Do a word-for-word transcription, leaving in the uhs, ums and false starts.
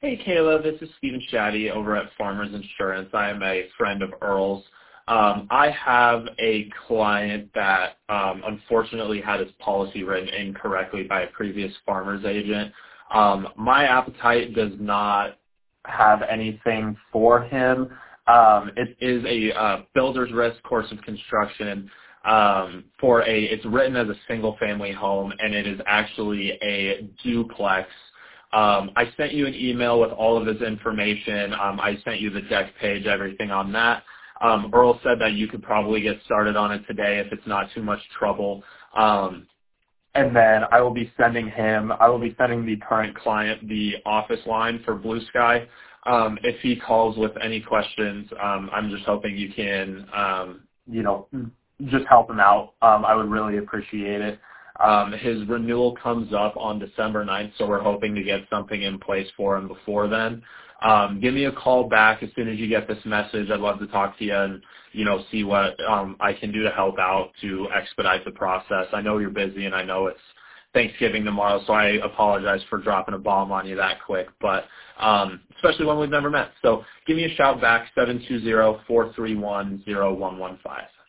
Hey, Kayla, this is Stephen Shaddy over at Farmers Insurance. I am a friend of Earl's. Um, I have a client that um, unfortunately had his policy written incorrectly by a previous Farmers agent. Um, my appetite does not have anything for him. Um, it is a uh, builder's risk course of construction um, for a, it's written as a single family home, and it is actually a duplex. Um, I sent you an email with all of his information. Um, I sent you the deck page, everything on that. Um, Earl said that you could probably get started on it today if it's not too much trouble. Um, and then I will be sending him, I will be sending the current client the office line for Blue Sky. Um, if he calls with any questions, um, I'm just hoping you can, um, you know, just help him out. Um, I would really appreciate it. Um, his renewal comes up on December ninth, so we're hoping to get something in place for him before then. Um, give me a call back as soon as you get this message. I'd love to talk to you and, you know, see what um, I can do to help out to expedite the process. I know you're busy, and I know it's Thanksgiving tomorrow, so I apologize for dropping a bomb on you that quick, but um, especially when we've never met. So give me a shout back, seven two zero, four three one, zero one one five.